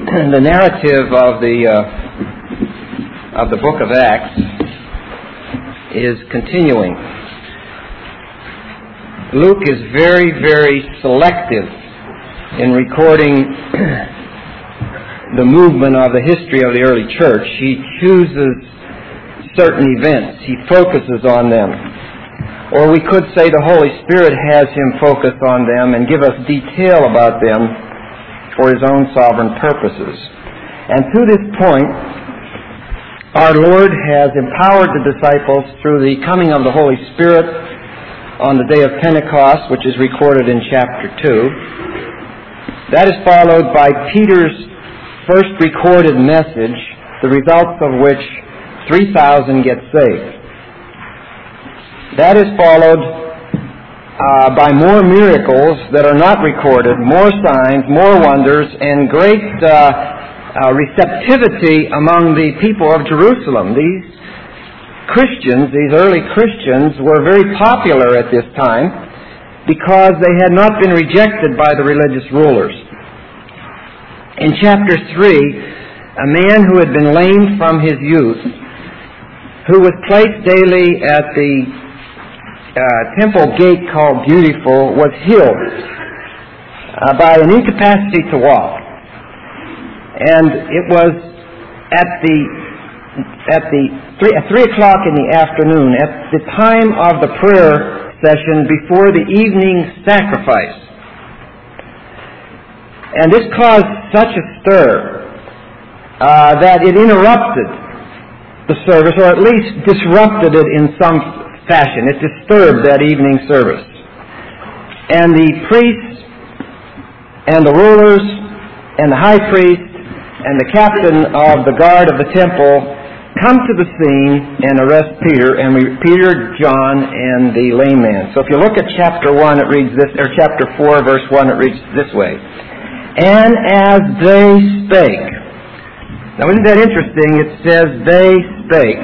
The narrative of the book of Acts is continuing. Luke is very, very selective in recording the movement of the history of the early church. He chooses certain events. He focuses on them. Or we could say the Holy Spirit has him focus on them and give us detail about them for his own sovereign purposes. And to this point, our Lord has empowered the disciples through the coming of the Holy Spirit on the day of Pentecost, which is recorded in chapter 2. That is followed by Peter's first recorded message, the results of which 3,000 get saved. That is followed by more miracles that are not recorded, more signs, more wonders, and great receptivity among the people of Jerusalem. These Christians, these early Christians, were very popular at this time because they had not been rejected by the religious rulers. In chapter 3, a man who had been lame from his youth, who was placed daily at the temple gate called Beautiful, was healed by an incapacity to walk. And it was at 3 o'clock in the afternoon, at the time of the prayer session before the evening sacrifice. And this caused such a stir that it interrupted the service, or at least disrupted it in some fashion. It disturbed that evening service. And the priests and the rulers and the high priest and the captain of the guard of the temple come to the scene and arrest Peter, John, and the lame man. So if you look at chapter 1, it reads this, or chapter 4, verse 1, it reads this way. And as they spake. Now isn't that interesting? It says they spake.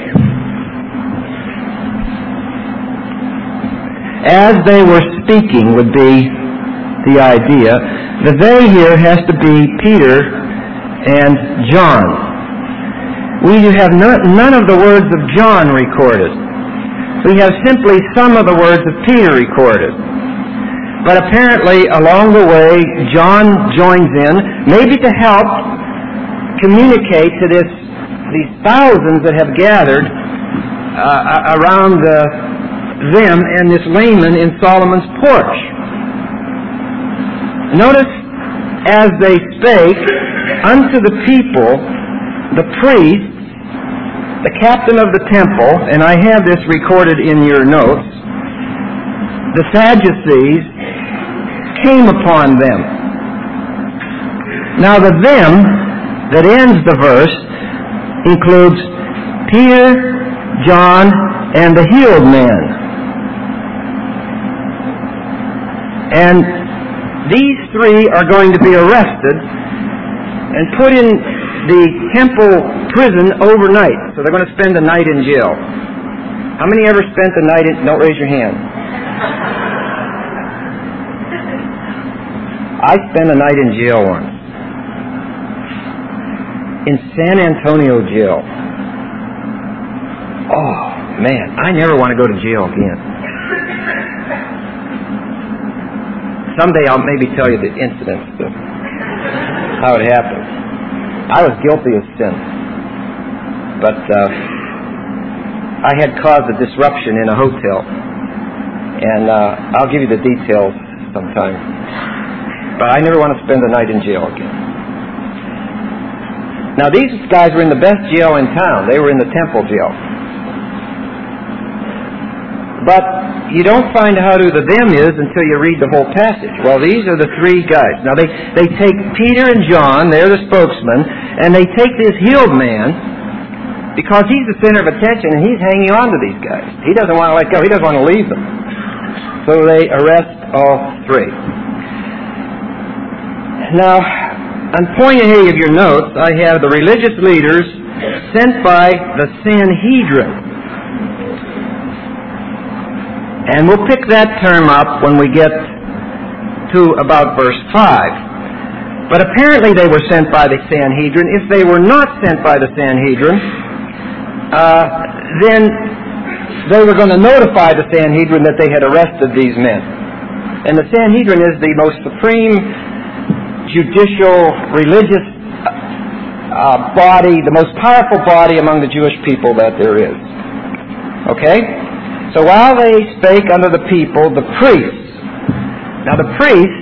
As they were speaking would be the idea. The they here has to be Peter and John. We have none of the words of John recorded. We have simply some of the words of Peter recorded. But apparently, along the way, John joins in, maybe to help communicate to these thousands that have gathered around them and this layman in Solomon's porch. Notice, as they spake unto the people, the priests, the captain of the temple, and I have this recorded in your notes, the Sadducees, came upon them. Now the them that ends the verse includes Peter, John, and the healed man. And these three are going to be arrested and put in the temple prison overnight. So they're going to spend the night in jail. How many ever spent the night in... Don't raise your hand. I spent a night in jail once. In San Antonio jail. Oh, man. I never want to go to jail again. Someday I'll maybe tell you the incidents of how it happened. I was guilty of sin. But I had caused a disruption in a hotel. And I'll give you the details sometime. But I never want to spend a night in jail again. Now these guys were in the best jail in town. They were in the temple jail. But you don't find out who the them is until you read the whole passage. Well, these are the three guys. Now they take Peter and John, they're the spokesmen, and they take this healed man because he's the center of attention and he's hanging on to these guys. He doesn't want to let go. He doesn't want to leave them. So they arrest all three. Now, on point A of your notes, I have the religious leaders sent by the Sanhedrin. And we'll pick that term up when we get to about verse 5. But apparently they were sent by the Sanhedrin. If they were not sent by the Sanhedrin, then they were going to notify the Sanhedrin that they had arrested these men. And the Sanhedrin is the most supreme judicial, religious body, the most powerful body among the Jewish people that there is. Okay? So while they spake unto the people, the priests. Now the priest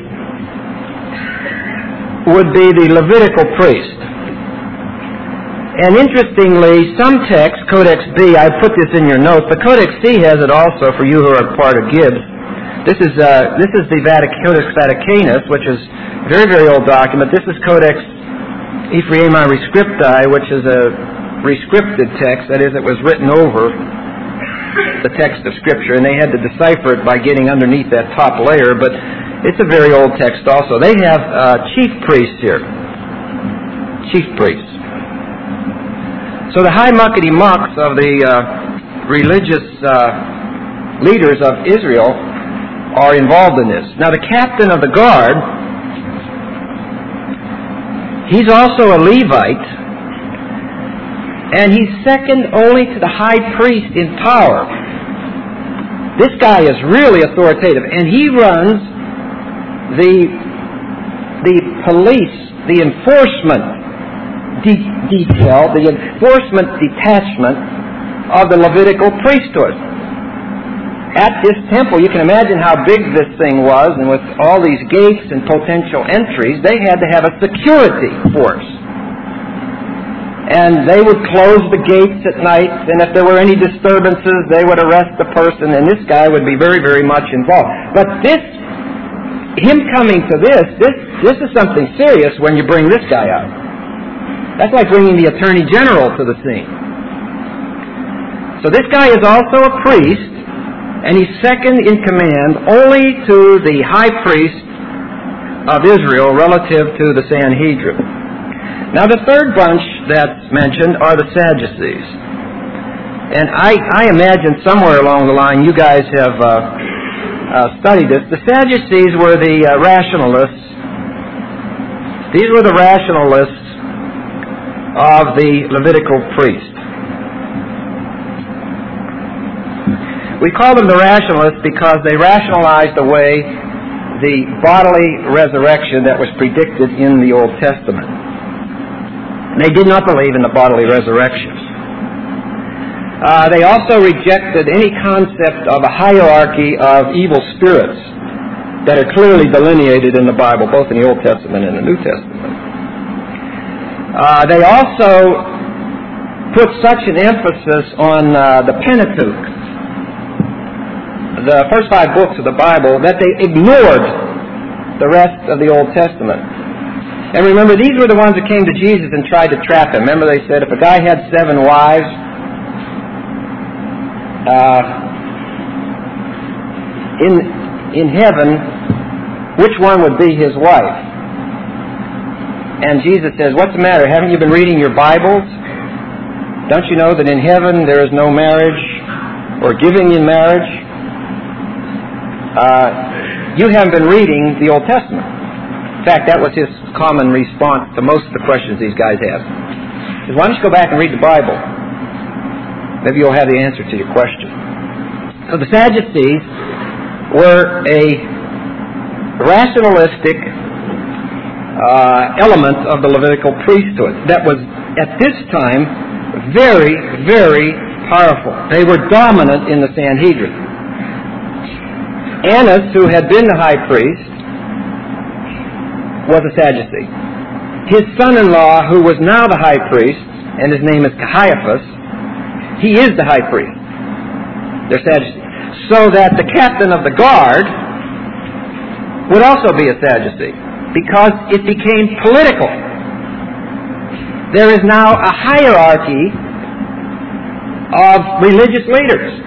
would be the Levitical priest. And interestingly, some texts, Codex B, I put this in your notes, but Codex C has it also for you who are part of Gibbs. This is the Codex Vaticanus, which is a very, very old document. This is Codex Ephraemi Rescripti, which is a rescripted text, that is, it was written over the text of Scripture, and they had to decipher it by getting underneath that top layer, but it's a very old text also. They have chief priests here. Chief priests. So the high muckety-mucks of the religious leaders of Israel are involved in this. Now the captain of the guard, he's also a Levite, and he's second only to the high priest in power. This guy is really authoritative, and he runs the police, the enforcement detail, the enforcement detachment of the Levitical priesthood. At this temple, you can imagine how big this thing was, and with all these gates and potential entries, they had to have a security force. And they would close the gates at night, and if there were any disturbances, they would arrest the person, and this guy would be very, very much involved. But him coming to this is something serious when you bring this guy out. That's like bringing the Attorney General to the scene. So this guy is also a priest, and he's second in command only to the high priest of Israel relative to the Sanhedrin. Now the third bunch that's mentioned are the Sadducees. And I imagine somewhere along the line you guys have studied this. The Sadducees were the rationalists. These were the rationalists of the Levitical priest. We call them the rationalists because they rationalized away the bodily resurrection that was predicted in the Old Testament. They did not believe in the bodily resurrection. They also rejected any concept of a hierarchy of evil spirits that are clearly delineated in the Bible, both in the Old Testament and the New Testament. They also put such an emphasis on the Pentateuch, the first 5 books of the Bible, that they ignored the rest of the Old Testament. And remember, these were the ones that came to Jesus and tried to trap him. Remember, they said if a guy had 7 wives, in heaven, which one would be his wife? And Jesus says, what's the matter? Haven't you been reading your Bibles? Don't you know that in heaven there is no marriage or giving in marriage? You haven't been reading the Old Testament. In fact, that was his common response to most of the questions these guys asked. He said, why don't you go back and read the Bible? Maybe you'll have the answer to your question. So the Sadducees were a rationalistic element of the Levitical priesthood that was, at this time, very, very powerful. They were dominant in the Sanhedrin. Annas, who had been the high priest, was a Sadducee. His son-in-law, who was now the high priest, and his name is Caiaphas, he is the high priest. They're Sadducees. So that the captain of the guard would also be a Sadducee, because it became political. There is now a hierarchy of religious leaders.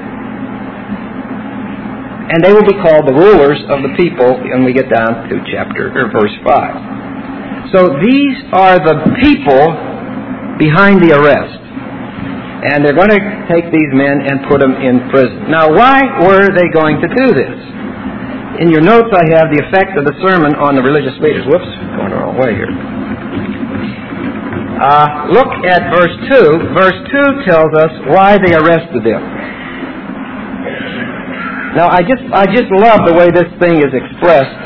And they will be called the rulers of the people when we get down to verse 5. So these are the people behind the arrest. And they're going to take these men and put them in prison. Now, why were they going to do this? In your notes I have the effect of the sermon on the religious leaders. Whoops, going the wrong way here. Look at verse 2. Verse 2 tells us why they arrested them. Now, I just love the way this thing is expressed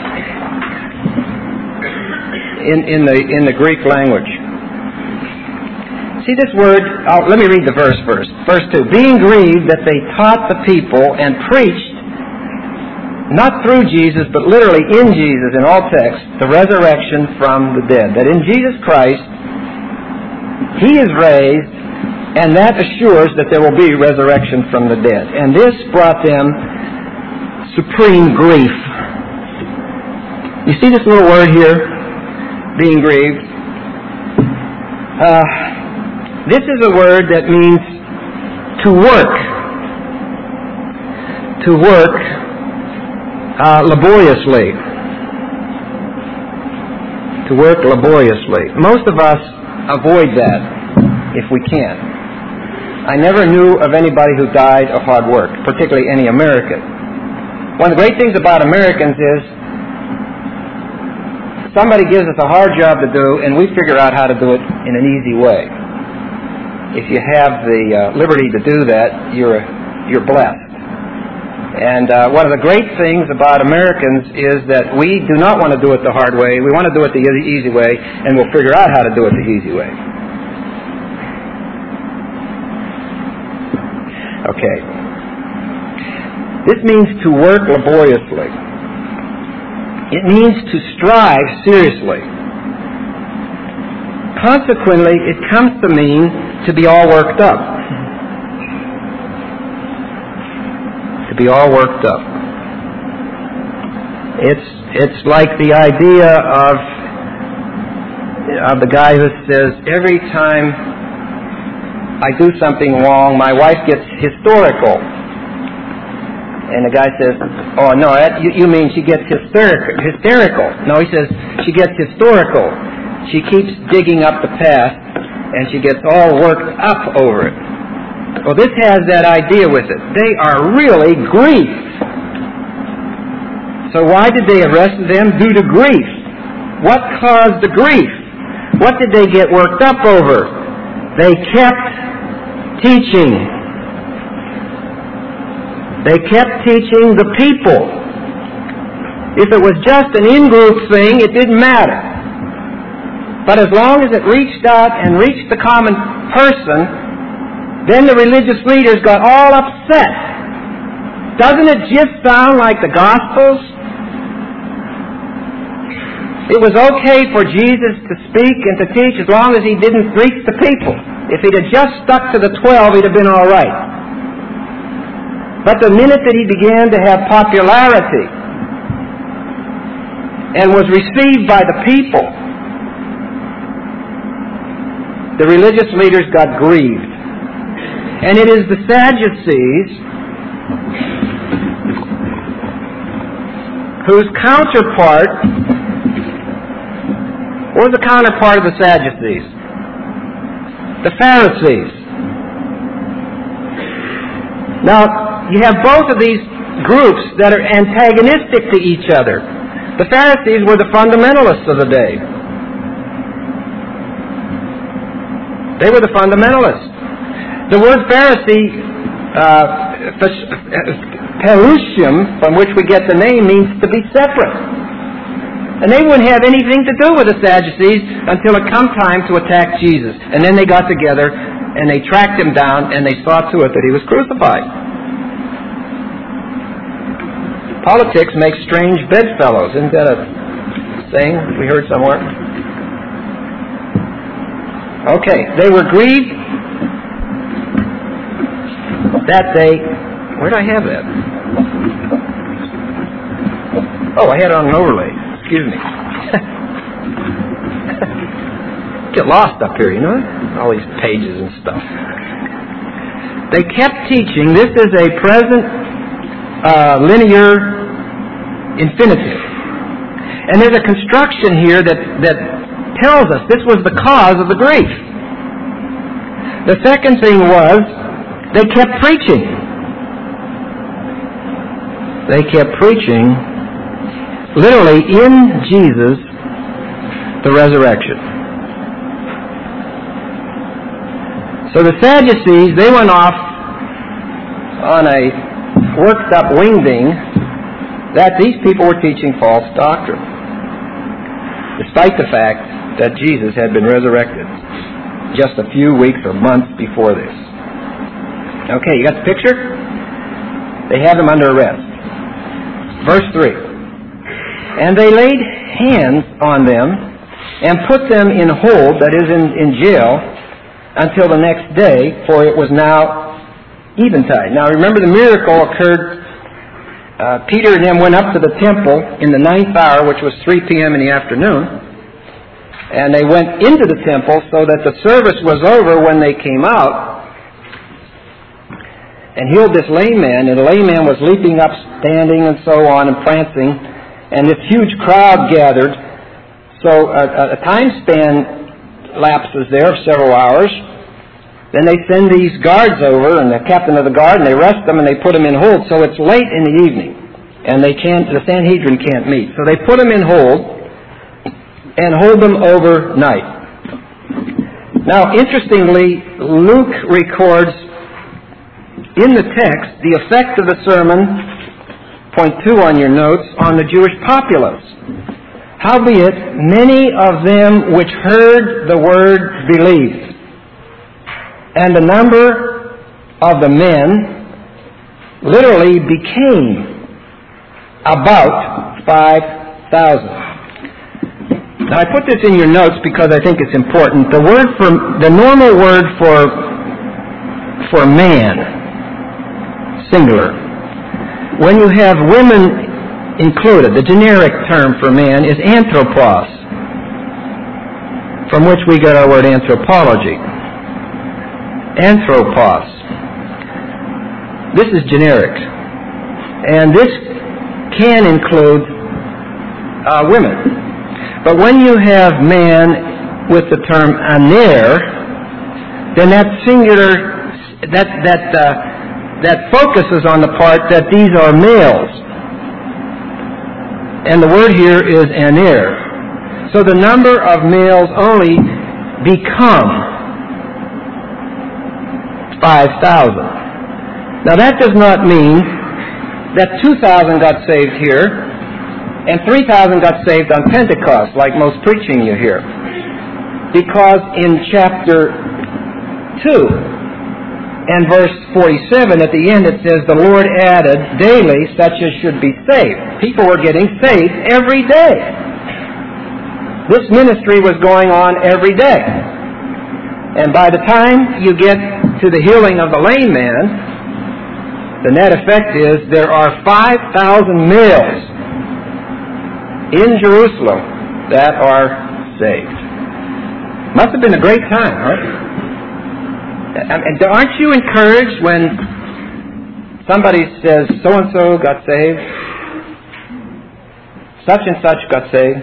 in the Greek language. See this word? Let me read the verse first. Verse 2. Being grieved that they taught the people and preached, not through Jesus, but literally in Jesus, in all texts, the resurrection from the dead. That in Jesus Christ, He is raised, and that assures that there will be resurrection from the dead. And this brought them supreme grief. You see this little word here, being grieved? This is a word that means to work. To work laboriously. To work laboriously. Most of us avoid that if we can. I never knew of anybody who died of hard work, particularly any American. One of the great things about Americans is somebody gives us a hard job to do, and we figure out how to do it in an easy way. If you have the liberty to do that, you're blessed. And one of the great things about Americans is that we do not want to do it the hard way. We want to do it the easy way, and we'll figure out how to do it the easy way. Okay. This means to work laboriously. It means to strive seriously. Consequently, it comes to mean to be all worked up. To be all worked up. It's like the idea of the guy who says, every time I do something wrong, my wife gets hysterical. And the guy says, oh no, you mean she gets hysterical. No, he says, she gets historical. She keeps digging up the past, and she gets all worked up over it. Well, this has that idea with it. They are really grieved. So why did they arrest them? Due to grief. What caused the grief? What did they get worked up over? They kept teaching. They kept teaching the people. If it was just an in-group thing, it didn't matter. But as long as it reached out and reached the common person, then the religious leaders got all upset. Doesn't it just sound like the Gospels? It was okay for Jesus to speak and to teach as long as He didn't reach the people. If He'd have just stuck to the 12, He'd have been all right. But the minute that He began to have popularity and was received by the people, the religious leaders got grieved. And it is the Sadducees whose counterpart, what was the counterpart of the Sadducees? The Pharisees. Now, you have both of these groups that are antagonistic to each other. The Pharisees were the fundamentalists of the day. They were the fundamentalists. The word Pharisee, Perusium, from which we get the name, means to be separate. And they wouldn't have anything to do with the Sadducees until it come time to attack Jesus. And then they got together and they tracked Him down and they saw to it that He was crucified. Politics makes strange bedfellows. Isn't that a saying we heard somewhere? Okay, they were grieved that they... Where did I have that? Oh, I had it on an overlay. Excuse me. Get lost up here, you know? All these pages and stuff. They kept teaching. This is a present linear infinitive. And there's a construction here that tells us this was the cause of the grief. The second thing was they kept preaching. They kept preaching literally in Jesus, the resurrection. So the Sadducees, they went off on a worked up wingding that these people were teaching false doctrine, despite the fact that Jesus had been resurrected just a few weeks or months before this. Okay, you got the picture? They have them under arrest. Verse 3. And they laid hands on them and put them in hold, that is, in jail, until the next day, for it was now eventide. Now remember, the miracle occurred. Peter and them went up to the temple in the 9th hour, which was 3 p.m. in the afternoon, and they went into the temple so that the service was over when they came out and healed this lame man. And the lame man was leaping up, standing, and so on, and prancing, and this huge crowd gathered. So a time span lapses there of several hours. Then they send these guards over, and the captain of the guard, and they arrest them and they put them in hold. So it's late in the evening, and the Sanhedrin can't meet. So they put them in hold and hold them overnight. Now, interestingly, Luke records in the text the effect of the sermon, point 2 on your notes, on the Jewish populace. Howbeit, many of them which heard the word believed. And the number of the men literally became about 5,000. Now, I put this in your notes because I think it's important. The normal word for man, singular, when you have women included, the generic term for man is anthropos, from which we get our word anthropology. Anthropos. This is generic. And this can include women. But when you have man with the term aner, then that singular, that focuses on the part that these are males. And the word here is aner. So the number of males only become 5,000. Now that does not mean that 2,000 got saved here and 3,000 got saved on Pentecost, like most preaching you hear. Because in chapter 2 and verse 47 at the end it says, the Lord added daily such as should be saved. People were getting saved every day. This ministry was going on every day. And by the time you get to the healing of the lame man, the net effect is there are 5,000 males in Jerusalem that are saved. Must have been a great time, huh? And aren't you encouraged when somebody says, so-and-so got saved, such and such got saved?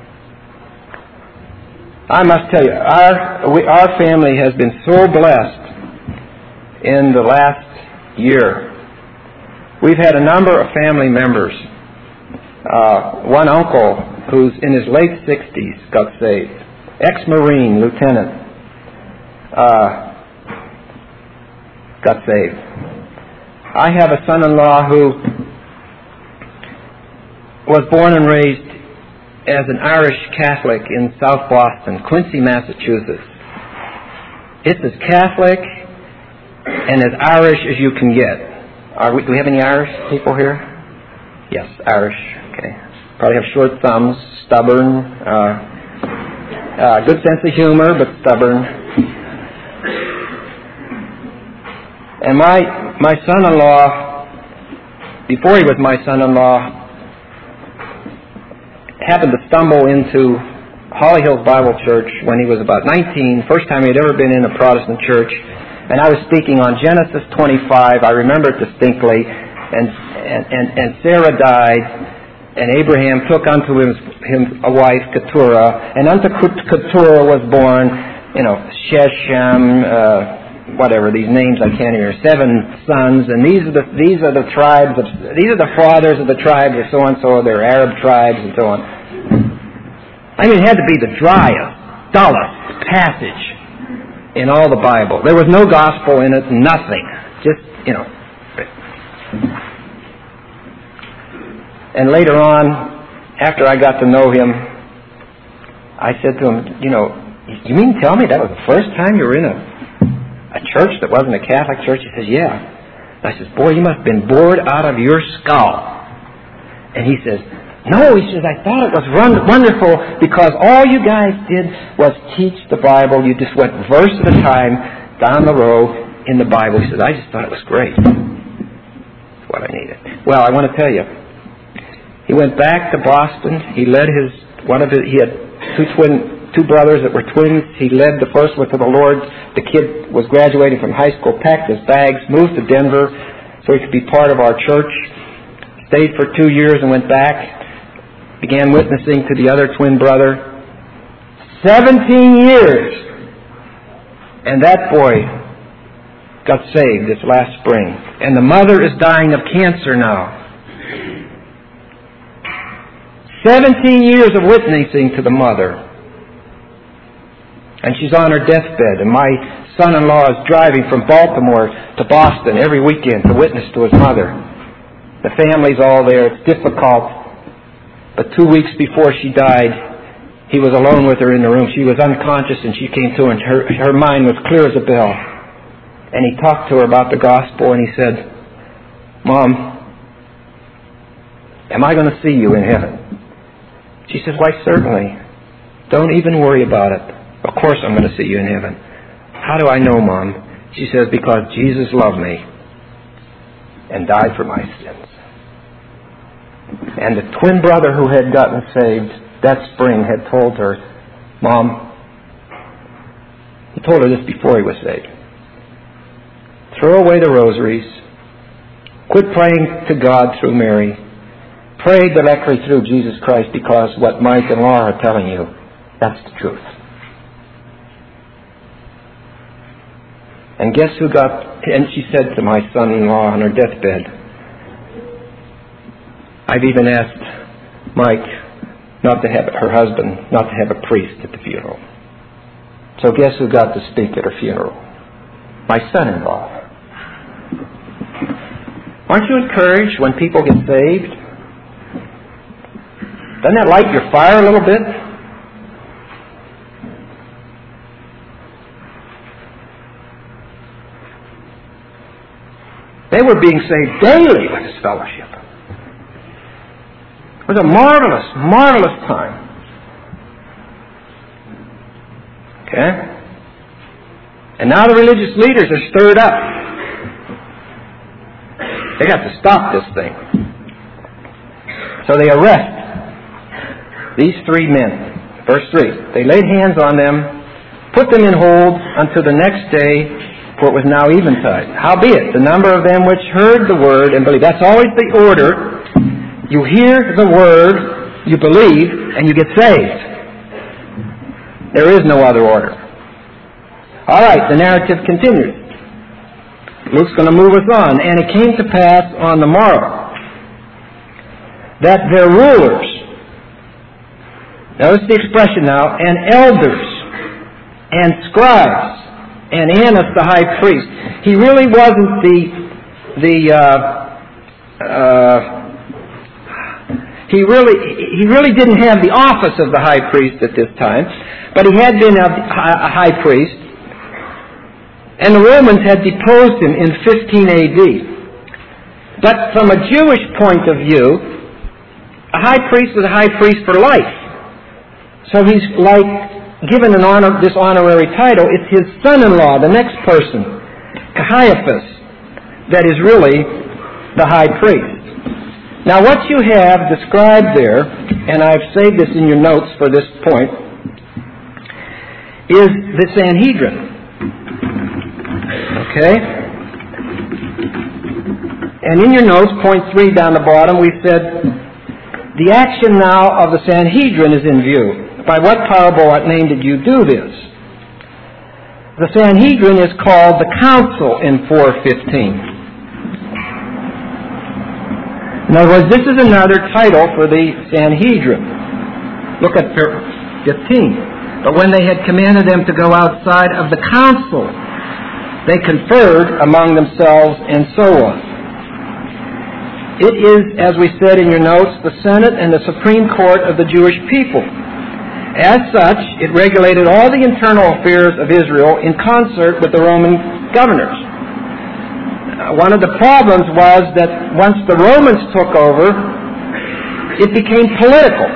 I must tell you, our family has been so blessed in the last year. We've had a number of family members. One uncle who's in his late 60s got saved. Ex-Marine lieutenant got saved. I have a son-in-law who was born and raised as an Irish Catholic in South Boston, Quincy, Massachusetts. It's as Catholic and as Irish as you can get. Do we have any Irish people here? Yes, Irish. Okay. Probably have short thumbs, stubborn, good sense of humor, but stubborn. And my son-in-law, before he was my son-in-law, happened to stumble into Holly Hills Bible Church when he was about 19, first time he had ever been in a Protestant church. And I was speaking on Genesis 25. I remember it distinctly. And Sarah died, and Abraham took unto him a wife, Keturah, and unto Keturah was born, Sheshem, whatever, these names I can't even remember, 7 sons, and these are the tribes these are the fathers of the tribes of so and so, they're Arab tribes and so on. I mean, it had to be the driest, dullest passage in all the Bible. There was no gospel in it, nothing. Just, And later on, after I got to know him, I said to him, you mean tell me that was the first time you were in a church that wasn't a Catholic church? He says, yeah. And I says, boy, you must have been bored out of your skull. And he says, no, he says, I thought it was wonderful because all you guys did was teach the Bible. You just went verse at a time down the row in the Bible. He says, I just thought it was great. That's what I needed. Well, I want to tell you, he went back to Boston. He led he had two brothers that were twins. He led the first one to the Lord. The kid was graduating from high school, packed his bags, moved to Denver so he could be part of our church. Stayed for 2 years and went back. Began witnessing to the other twin brother. 17 years. And that boy got saved this last spring. And the mother is dying of cancer now. 17 years of witnessing to the mother. And she's on her deathbed. And my son-in-law is driving from Baltimore to Boston every weekend to witness to his mother. The family's all there. It's difficult. But 2 weeks before she died, he was alone with her in the room. She was unconscious and she came to, and her mind was clear as a bell. And he talked to her about the gospel and he said, Mom, am I going to see you in heaven? She says, why, certainly. Don't even worry about it. Of course I'm going to see you in heaven. How do I know, Mom? She says, because Jesus loved me and died for my sins. And the twin brother who had gotten saved that spring had told her, Mom, he told her this before he was saved. Throw away the rosaries. Quit praying to God through Mary. Pray directly through Jesus Christ, because what Mike and Laura are telling you, that's the truth. And guess who and she said to my son-in-law on her deathbed, I've even asked Mike her husband, not to have a priest at the funeral. So guess who got to speak at her funeral? My son-in-law. Aren't you encouraged when people get saved? Doesn't that light your fire a little bit? They were being saved daily with this fellowship. It was a marvelous, marvelous time. Okay? And now the religious leaders are stirred up. They got to stop this thing. So they arrest these 3 men. Verse 3. They laid hands on them, put them in hold until the next day, for it was now eventide. Howbeit, the number of them which heard the word and believed. That's always the order. You hear the word, you believe, and you get saved. There is no other order. All right, the narrative continues. Luke's going to move us on. And it came to pass on the morrow that their rulers, notice the expression now, and elders, and scribes, and Annas the high priest. He really wasn't he really didn't have the office of the high priest at this time, but he had been a high priest, and the Romans had deposed him in 15 AD. But from a Jewish point of view, a high priest was a high priest for life. So he's like given this honorary title. It's his son-in-law, the next person, Caiaphas, that is really the high priest. Now what you have described there, and I've saved this in your notes for this point, is the Sanhedrin. Okay? And in your notes, point 3 down the bottom, we said, the action now of the Sanhedrin is in view. By what power, by what name did you do this? The Sanhedrin is called the Council in 4:15. In other words, this is another title for the Sanhedrin. Look at 15. But when they had commanded them to go outside of the council, they conferred among themselves and so on. It is, as we said in your notes, the Senate and the Supreme Court of the Jewish people. As such, it regulated all the internal affairs of Israel in concert with the Roman governors. One of the problems was that once the Romans took over, it became political.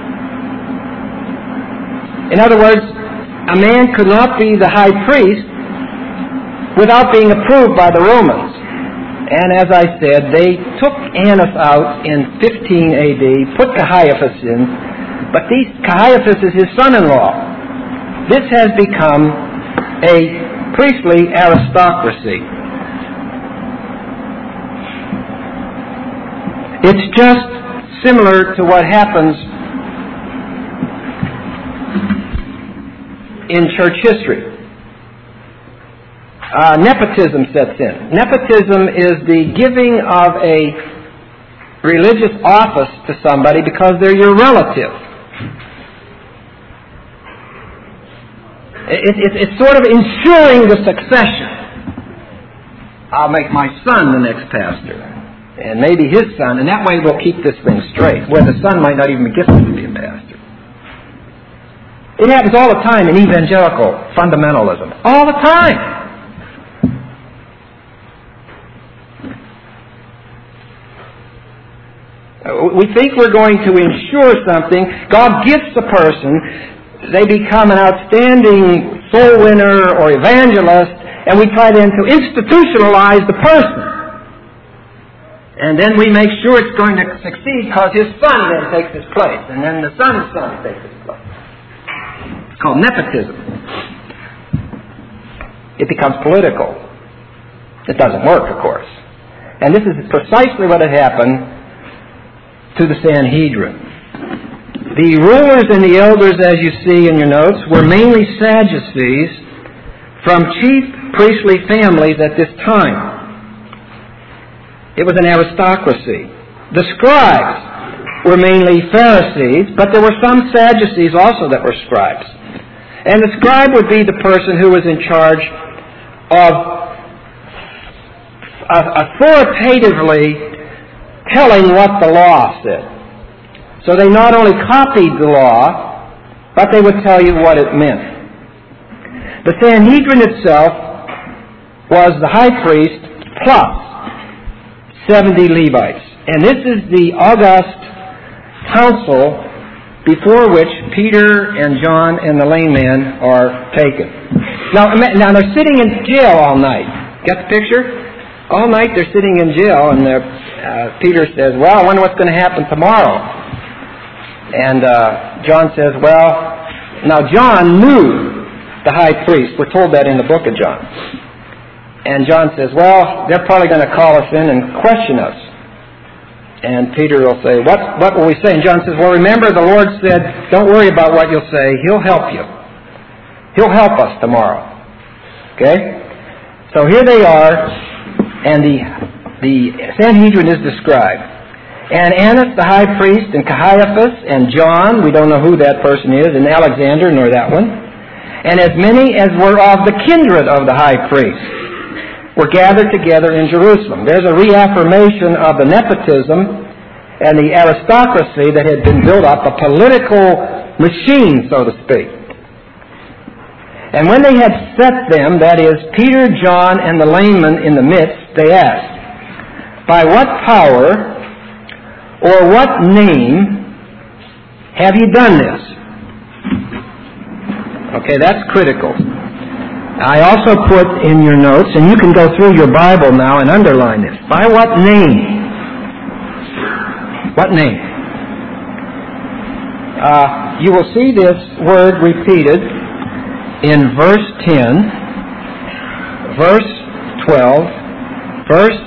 In other words, a man could not be the high priest without being approved by the Romans. And as I said, they took Annas out in 15 AD, put Caiaphas in, but Caiaphas is his son-in-law. This has become a priestly aristocracy. It's just similar to what happens in church history. Nepotism sets in. Nepotism is the giving of a religious office to somebody because they're your relative. It's sort of ensuring the succession. I'll make my son the next pastor, and maybe his son, and that way we'll keep this thing straight, where the son might not even be gifted to be a pastor. It happens all the time in evangelical fundamentalism. All the time. We think we're going to ensure something. God gifts a person. They become an outstanding soul winner or evangelist, and we try then to institutionalize the person. And then we make sure it's going to succeed because his son then takes his place, and then the son's son takes his place. It's called nepotism. It becomes political. It doesn't work, of course. And this is precisely what had happened to the Sanhedrin. The rulers and the elders, as you see in your notes, were mainly Sadducees from chief priestly families at this time. It was an aristocracy. The scribes were mainly Pharisees, but there were some Sadducees also that were scribes. And the scribe would be the person who was in charge of authoritatively telling what the law said. So they not only copied the law, but they would tell you what it meant. The Sanhedrin itself was the high priest plus 70 Levites. And this is the august council before which Peter and John and the lame man are taken. Now they're sitting in jail all night. Get the picture? All night they're sitting in jail, and Peter says, well, I wonder what's going to happen tomorrow. And John says, well, now John knew the high priest. We're told that in the book of John. And John says, well, they're probably going to call us in and question us. And Peter will say, what will we say? And John says, well, remember the Lord said, don't worry about what you'll say. He'll help you. He'll help us tomorrow. Okay? So here they are, and the Sanhedrin is described. And Annas the high priest, and Caiaphas, and John, we don't know who that person is, and Alexander, nor that one, and as many as were of the kindred of the high priest, were gathered together in Jerusalem. There's a reaffirmation of the nepotism and the aristocracy that had been built up, a political machine, so to speak. And when they had set them, that is, Peter, John, and the layman in the midst, they asked, by what power or what name have you done this? Okay, that's critical. I also put in your notes, and you can go through your Bible now and underline this. By what name? What name? You will see this word repeated in verse 10, verse 12, verse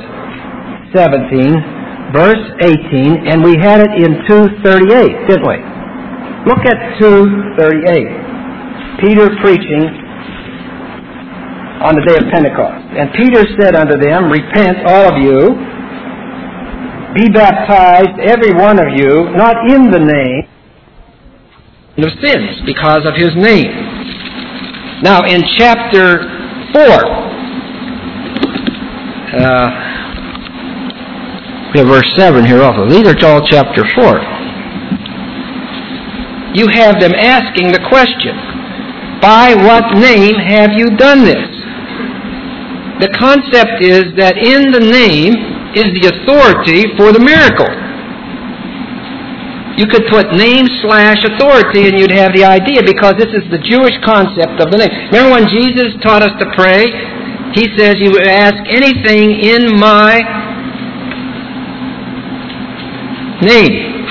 17, verse 18, and we had it in 2:38, didn't we? Look at 2:38. Peter preaching on the day of Pentecost. And Peter said unto them, Repent, all of you, be baptized, every one of you, not in the name of sins, because of his name. Now, in chapter 4, we have verse 7 here also. These are all chapter 4. You have them asking the question, by what name have you done this? The concept is that in the name is the authority for the miracle. You could put name/authority and you'd have the idea, because this is the Jewish concept of the name. Remember when Jesus taught us to pray? He says, you would ask anything in my name.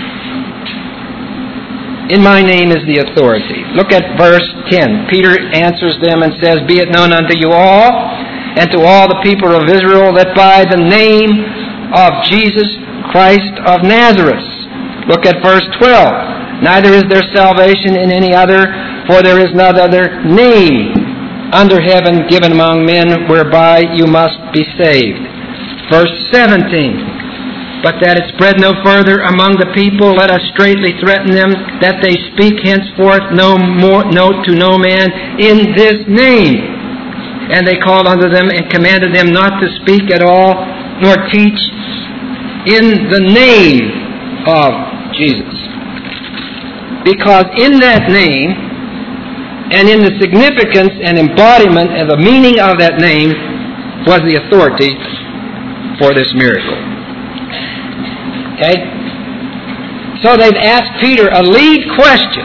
In my name is the authority. Look at verse 10. Peter answers them and says, Be it known unto you all, and to all the people of Israel, that by the name of Jesus Christ of Nazareth. Look at verse 12. Neither is there salvation in any other, for there is no other name under heaven given among men whereby you must be saved. Verse 17. But that it spread no further among the people, let us straitly threaten them, that they speak henceforth no more to no man in this name. And they called unto them and commanded them not to speak at all, nor teach in the name of Jesus. Because in that name, and in the significance and embodiment and the meaning of that name, was the authority for this miracle. Okay? So they've asked Peter a lead question.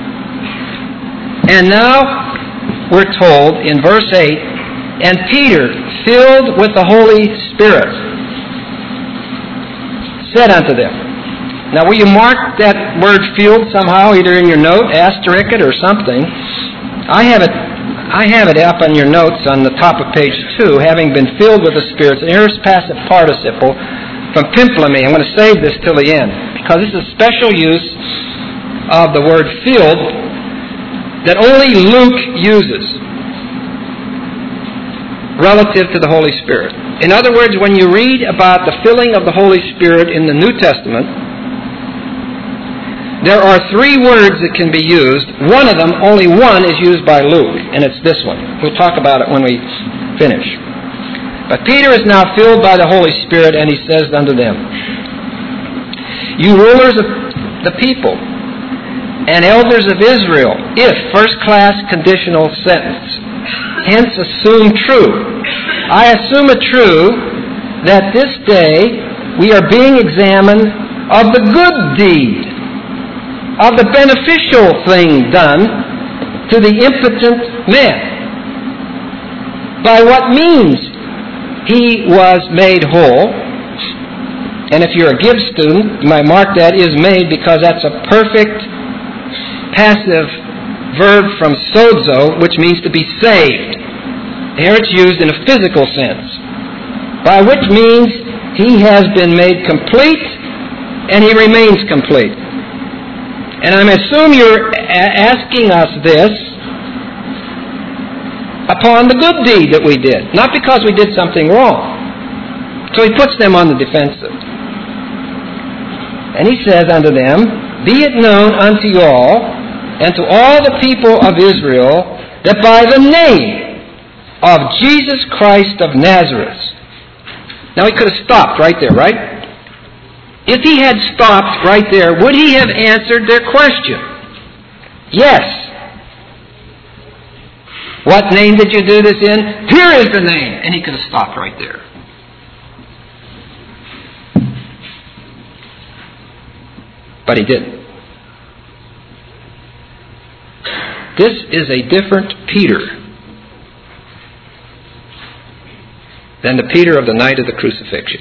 And now we're told in verse 8, and Peter, filled with the Holy Spirit, said unto them. Now will you mark that word filled somehow, either in your note, asterisk it or something? I have it up on your notes on the top of page 2, having been filled with the Spirit. It's an aorist passive participle from pimplemy. I'm going to save this till the end, because this is a special use of the word filled that only Luke uses relative to the Holy Spirit. In other words, when you read about the filling of the Holy Spirit in the New Testament, there are 3 words that can be used. One of them, only one, is used by Luke, and it's this one. We'll talk about it when we finish. But Peter is now filled by the Holy Spirit, and he says unto them, You rulers of the people and elders of Israel, if, first-class conditional sentence, hence assume true. I assume it true that this day we are being examined of the good deed, of the beneficial thing done to the impotent man. By what means he was made whole. And if you're a Gibbs student, you might mark that is made, because that's a perfect passive verb from sozo, which means to be saved. Here it's used in a physical sense. By which means he has been made complete, and he remains complete. And I assume you're asking us this upon the good deed that we did, not because we did something wrong. So he puts them on the defensive. And he says unto them, Be it known unto you all, and to all the people of Israel, that by the name of Jesus Christ of Nazareth. Now he could have stopped right there, right? If he had stopped right there, would he have answered their question? Yes. What name did you do this in? Here is the name. And he could have stopped right there. But he didn't. This is a different Peter than the Peter of the night of the crucifixion.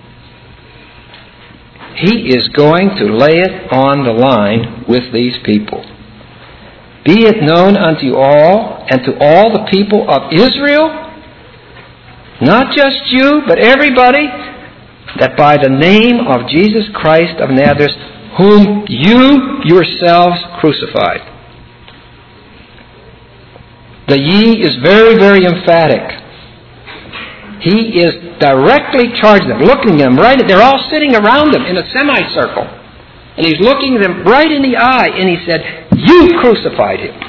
He is going to lay it on the line with these people. Be it known unto you all, and to all the people of Israel, not just you, but everybody, that by the name of Jesus Christ of Nazareth, whom you yourselves crucified. The ye is very, very emphatic. He is directly charging them, looking at them right. They're all sitting around him in a semicircle. And he's looking them right in the eye, and he said, "You crucified him."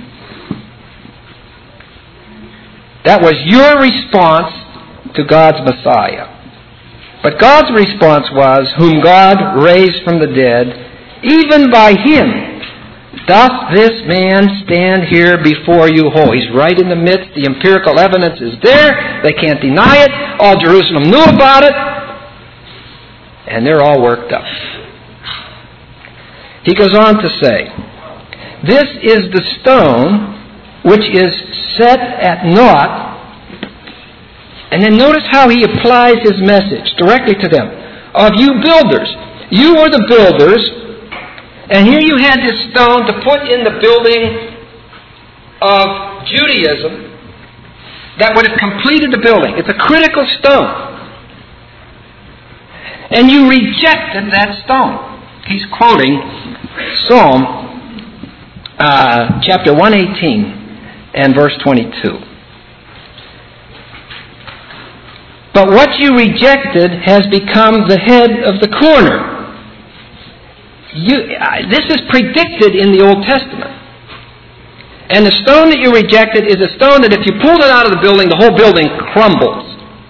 That was your response to God's Messiah. But God's response was, "Whom God raised from the dead, even by him doth this man stand here before you whole." He's right in the midst. The empirical evidence is there. They can't deny it. All Jerusalem knew about it. And they're all worked up. He goes on to say, "This is the stone which is set at naught." And then notice how he applies his message directly to them. "Of you builders." You were the builders. And here you had this stone to put in the building of Judaism that would have completed the building. It's a critical stone. And you rejected that stone. He's quoting Psalm chapter 118 and verse 22. "But what you rejected has become the head of the corner." This is predicted in the Old Testament. And the stone that you rejected is a stone that if you pulled it out of the building, the whole building crumbles.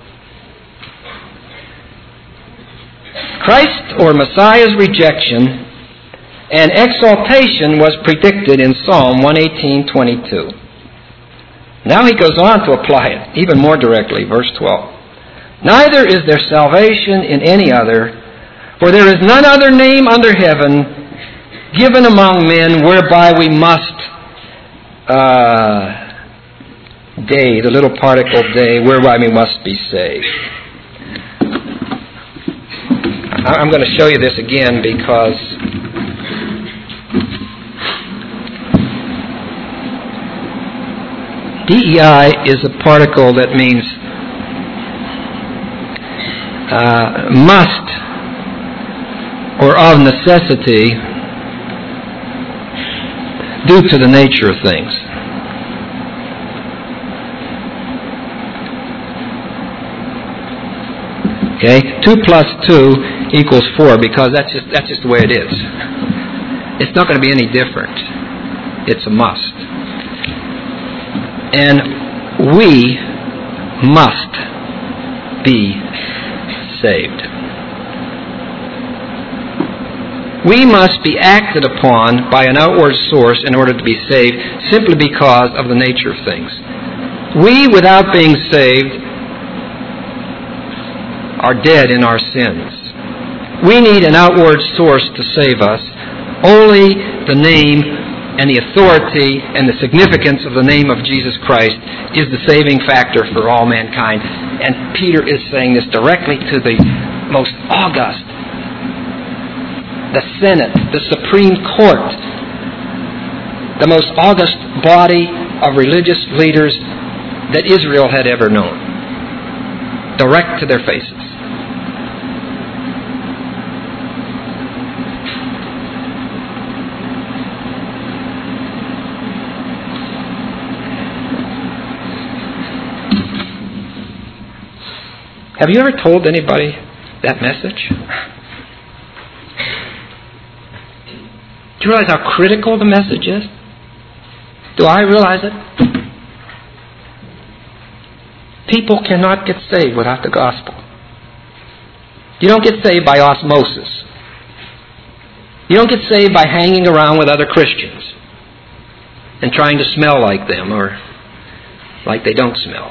Christ or Messiah's rejection and exaltation was predicted in Psalm 118:22. Now he goes on to apply it even more directly, verse 12. "Neither is there salvation in any other, for there is none other name under heaven given among men whereby we must," the little particle day, "whereby we must be saved." I'm going to show you this again because DEI is a particle that means must or of necessity due to the nature of things. Okay, 2 plus 2 equals 4 because that's just the way it is. It's not going to be any different. It's a must. And we must be saved. We must be acted upon by an outward source in order to be saved simply because of the nature of things. We, without being saved, are dead in our sins. We need an outward source to save us. Only the name and the authority and the significance of the name of Jesus Christ is the saving factor for all mankind. And Peter is saying this directly to the most august, the Senate, the Supreme Court, the most august body of religious leaders that Israel had ever known. Direct to their faces. Have you ever told anybody that message? Do you realize how critical the message is? Do I realize it? People cannot get saved without the gospel. You don't get saved by osmosis. You don't get saved by hanging around with other Christians and trying to smell like them or like they don't smell.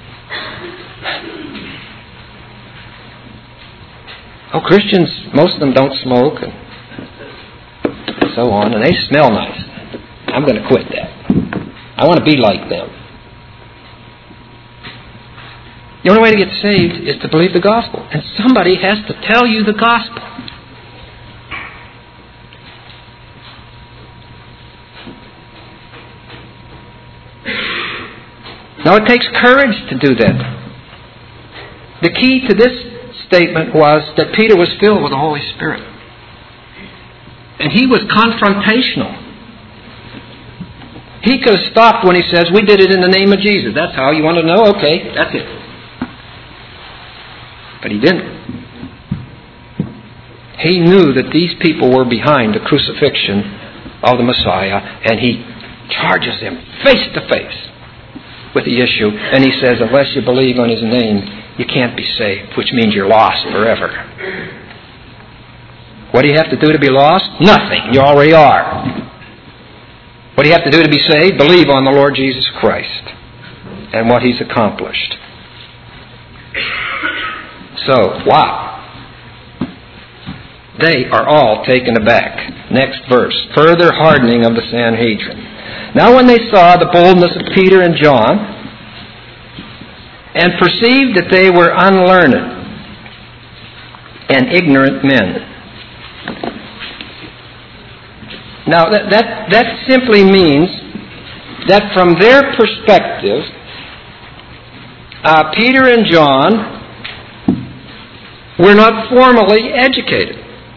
Oh, Christians, most of them don't smoke and so on, and they smell nice. I'm going to quit that. I want to be like them. The only way to get saved is to believe the gospel. And somebody has to tell you the gospel. Now it takes courage to do that. The key to this statement was that Peter was filled with the Holy Spirit. And he was confrontational. He could have stopped when he says, we did it in the name of Jesus. That's how you want to know? Okay, that's it. But he didn't. He knew that these people were behind the crucifixion of the Messiah, and he charges them face to face with the issue. And he says, unless you believe on his name, you can't be saved, which means you're lost forever. What do you have to do to be lost? Nothing. You already are. What do you have to do to be saved? Believe on the Lord Jesus Christ and what He's accomplished. So, wow. They are all taken aback. Next verse. Further hardening of the Sanhedrin. Now when they saw the boldness of Peter and John and perceived that they were unlearned and ignorant men. Now that simply means that from their perspective, Peter and John were not formally educated.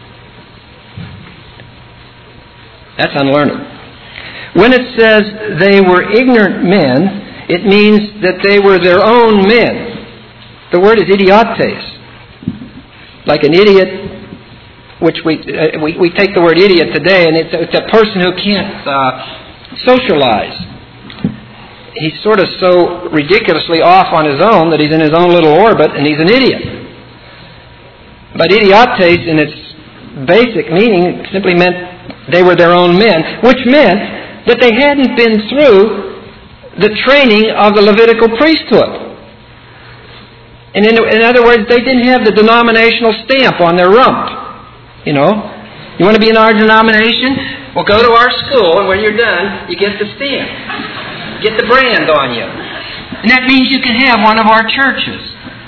That's unlearned. When it says they were ignorant men, it means that they were their own men. The word is idiotes. Like an idiot, which we take the word idiot today, and it's a person who can't socialize. He's sort of so ridiculously off on his own that he's in his own little orbit, and he's an idiot. But idiotes, in its basic meaning, simply meant they were their own men, which meant that they hadn't been through the training of the Levitical priesthood. And in other words, they didn't have the denominational stamp on their rump. You know, you want to be in our denomination? Well, go to our school, and when you're done, you get the stamp. Get the brand on you. And that means you can have one of our churches.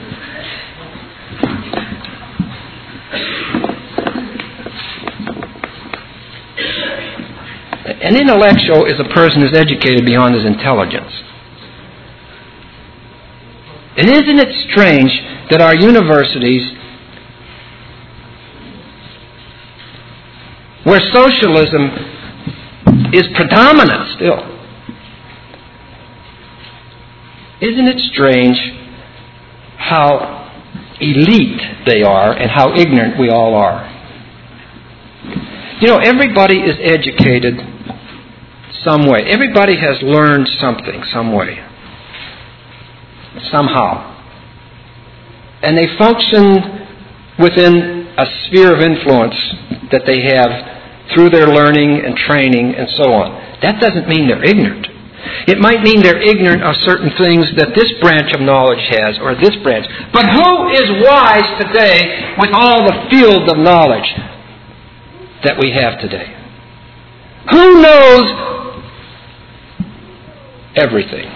An intellectual is a person who's educated beyond his intelligence. And isn't it strange that our universities, where socialism is predominant still, isn't it strange how elite they are and how ignorant we all are? You know, everybody is educated some way. Everybody has learned something some way. Somehow. And they function within a sphere of influence that they have through their learning and training and so on. That doesn't mean they're ignorant. It might mean they're ignorant of certain things that this branch of knowledge has or this branch. But who is wise today with all the field of knowledge that we have today? Who knows everything?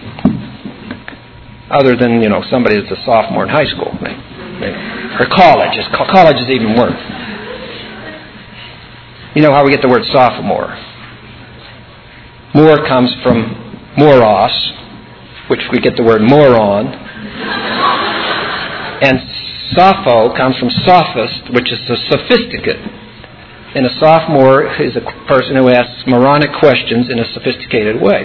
Other than, somebody that's a sophomore in high school. Or college. College is even worse. You know how we get the word sophomore. More comes from moros, which we get the word moron. And sopho comes from sophist, which is a sophisticate. And a sophomore is a person who asks moronic questions in a sophisticated way.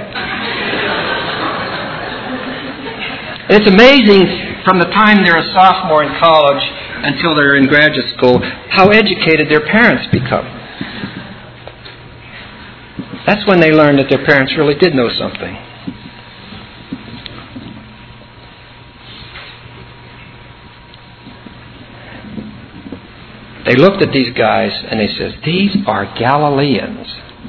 And it's amazing from the time they're a sophomore in college until they're in graduate school how educated their parents become. That's when they learn that their parents really did know something. They looked at these guys and they said, these are Galileans.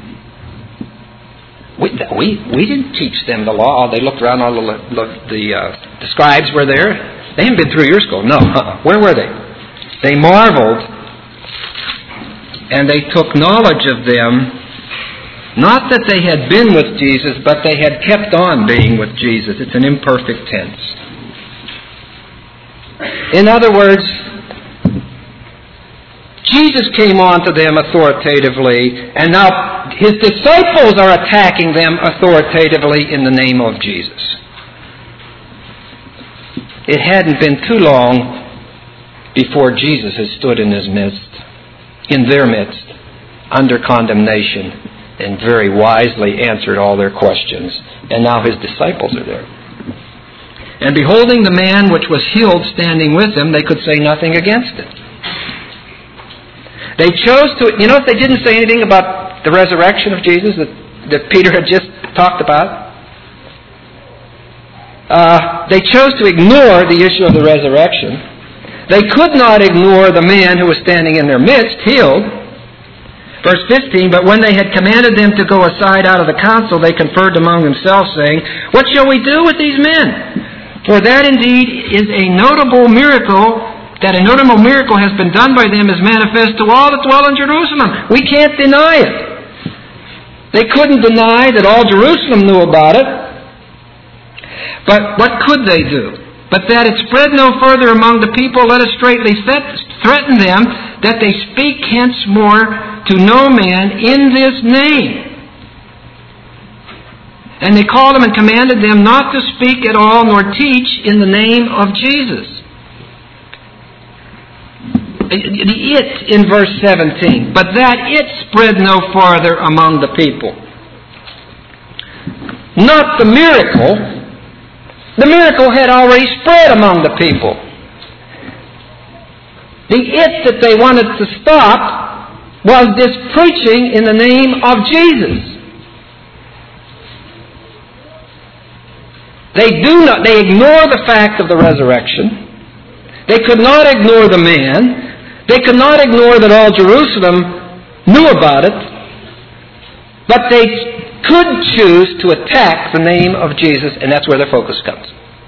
We didn't teach them the law. They looked around, all the scribes were there. They hadn't been through your school. No. Where were they? They marveled and they took knowledge of them. Not that they had been with Jesus, but they had kept on being with Jesus. It's an imperfect tense. In other words, Jesus came on to them authoritatively, and now His disciples are attacking them authoritatively in the name of Jesus. It hadn't been too long before Jesus had stood in their midst, under condemnation, and very wisely answered all their questions. And now his disciples are there. And beholding the man which was healed standing with him, they could say nothing against it. They chose to, if they didn't say anything about the resurrection of Jesus that Peter had just talked about, they chose to ignore the issue of the resurrection. They could not ignore the man who was standing in their midst, healed. Verse 15, but when they had commanded them to go aside out of the council, they conferred among themselves, saying, what shall we do with these men? For that indeed is a notable miracle, that a notable miracle has been done by them, is manifest to all that dwell in Jerusalem. We can't deny it. They couldn't deny that all Jerusalem knew about it. But what could they do? But that it spread no further among the people, let us straightly threaten them that they speak henceforth to no man in this name. And they called them and commanded them not to speak at all nor teach in the name of Jesus. The it in verse 17. But that it spread no farther among the people. Not the miracle. The miracle had already spread among the people. The it that they wanted to stop was this preaching in the name of Jesus. They ignore the fact of the resurrection. They could not ignore the man. They could not ignore that all Jerusalem knew about it. But they could choose to attack the name of Jesus, and that's where their focus comes.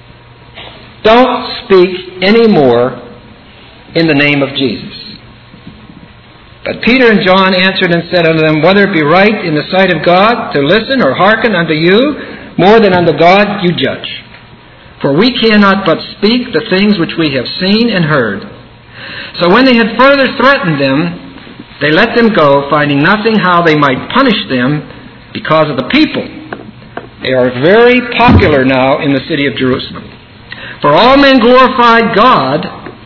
Don't speak anymore in the name of Jesus. But Peter and John answered and said unto them, whether it be right in the sight of God to listen or hearken unto you, more than unto God you judge. For we cannot but speak the things which we have seen and heard. So when they had further threatened them, they let them go, finding nothing how they might punish them because of the people. They are very popular now in the city of Jerusalem. For all men glorified God.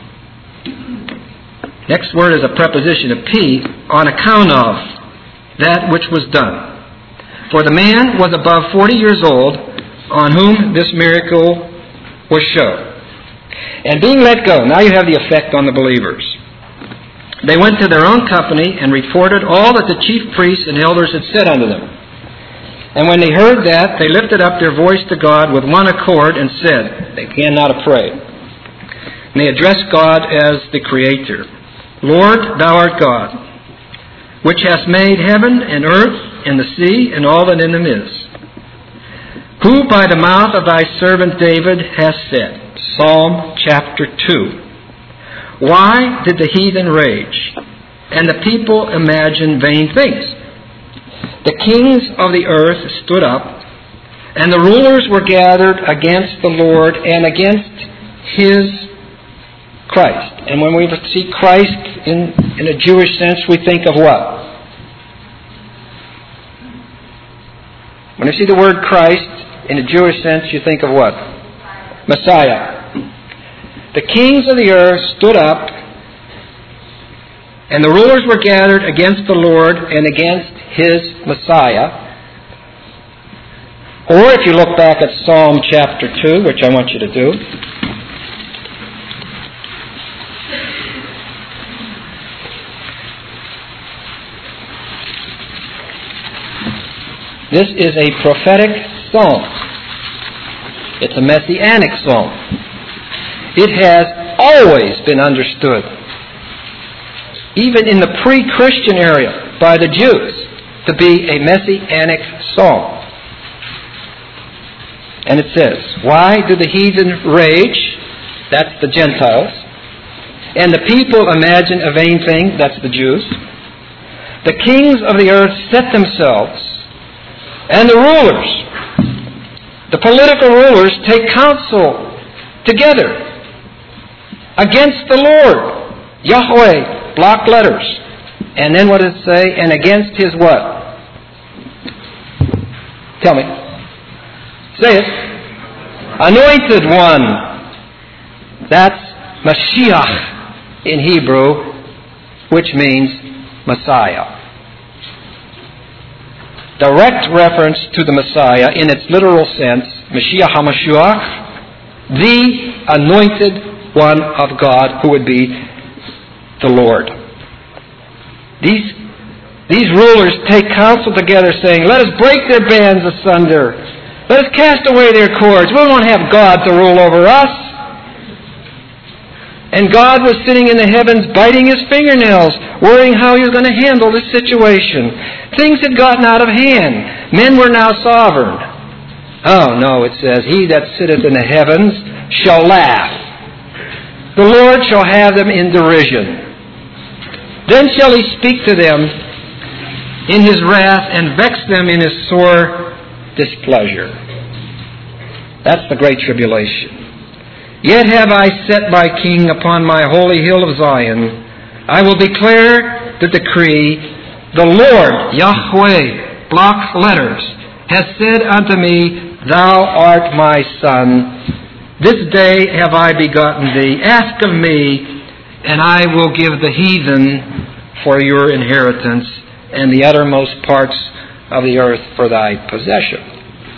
Next word is a preposition of P, on account of that which was done. For the man was above 40 years old, on whom this miracle was shown. And being let go, now you have the effect on the believers. They went to their own company and reported all that the chief priests and elders had said unto them. And when they heard that, they lifted up their voice to God with one accord and said, they began now to pray. And they addressed God as the Creator. Lord, Thou art God, which hast made heaven and earth and the sea and all that in them is, who by the mouth of Thy servant David hast said, Psalm chapter 2, why did the heathen rage, and the people imagine vain things? The kings of the earth stood up, and the rulers were gathered against the Lord and against His Christ. And when we see Christ in a Jewish sense, we think of what? When you see the word Christ in a Jewish sense, you think of what? Messiah. The kings of the earth stood up, and the rulers were gathered against the Lord and against His Messiah. Or if you look back at Psalm chapter 2, which I want you to do, this is a prophetic psalm. It's a messianic psalm. It has always been understood, even in the pre-Christian area, by the Jews, to be a messianic psalm. And it says, why do the heathen rage? That's the Gentiles. And the people imagine a vain thing? That's the Jews. The kings of the earth set themselves, and the rulers, the political rulers, take counsel together against the Lord, Yahweh, block letters. And then what does it say? And against His what? Tell me. Say it. Anointed one. That's Mashiach in Hebrew, which means Messiah. direct reference to the Messiah in its literal sense, Mashiach HaMashiach, the anointed one of God who would be the Lord. These rulers take counsel together saying, let us break their bands asunder. Let us cast away their cords. We won't have God to rule over us. And God was sitting in the heavens biting his fingernails, worrying how he was going to handle this situation. Things had gotten out of hand. Men were now sovereign. Oh, no, it says, he that sitteth in the heavens shall laugh. The Lord shall have them in derision. Then shall he speak to them in his wrath and vex them in his sore displeasure. That's the great tribulation. Yet have I set my king upon my holy hill of Zion. I will declare the decree. The Lord, Yahweh, block letters, has said unto me, Thou art my son. This day have I begotten thee. Ask of me, and I will give the heathen for your inheritance, and the uttermost parts of the earth for thy possession.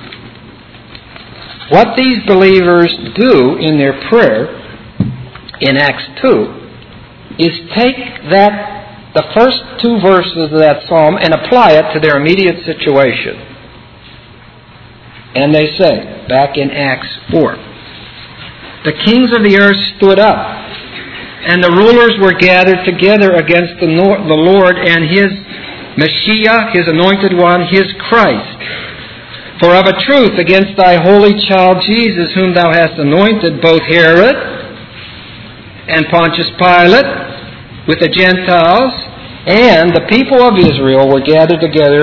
What these believers do in their prayer in Acts 2 is take the first two verses of that psalm and apply it to their immediate situation. And they say, back in Acts 4, the kings of the earth stood up, and the rulers were gathered together against the Lord and his Messiah, his anointed one, his Christ. For of a truth against thy holy child Jesus, whom thou hast anointed, both Herod and Pontius Pilate with the Gentiles and the people of Israel were gathered together.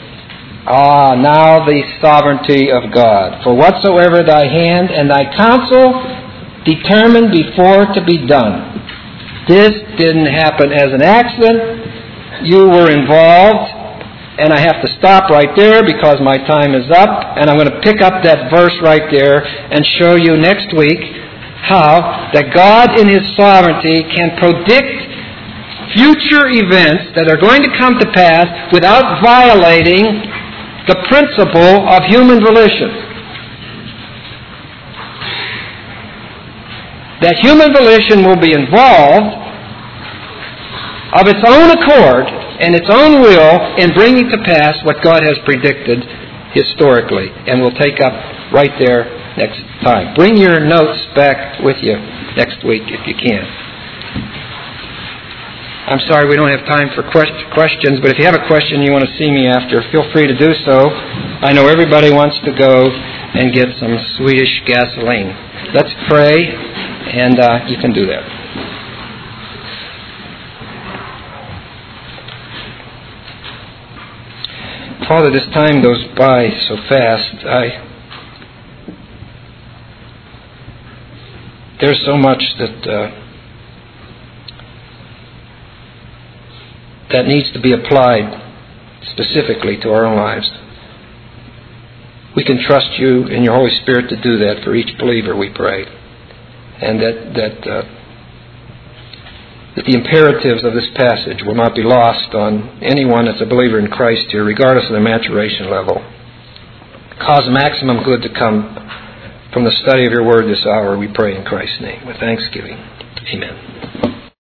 Now the sovereignty of God. For whatsoever thy hand and thy counsel determined before to be done. This didn't happen as an accident. You were involved. And I have to stop right there because my time is up. And I'm going to pick up that verse right there and show you next week how that God in His sovereignty can predict future events that are going to come to pass without violating the principle of human volition. That human volition will be involved of its own accord and its own will in bringing to pass what God has predicted historically. And we'll take up right there next time. Bring your notes back with you next week if you can. I'm sorry we don't have time for questions, but if you have a question you want to see me after, feel free to do so. I know everybody wants to go and get some Swedish gasoline. Let's pray, and you can do that. Father, this time goes by so fast. There's so much that needs to be applied specifically to our own lives. We can trust you and your Holy Spirit to do that for each believer, we pray. And that the imperatives of this passage will not be lost on anyone that's a believer in Christ here, regardless of their maturation level. Cause maximum good to come from the study of your word this hour, we pray in Christ's name. With thanksgiving, amen.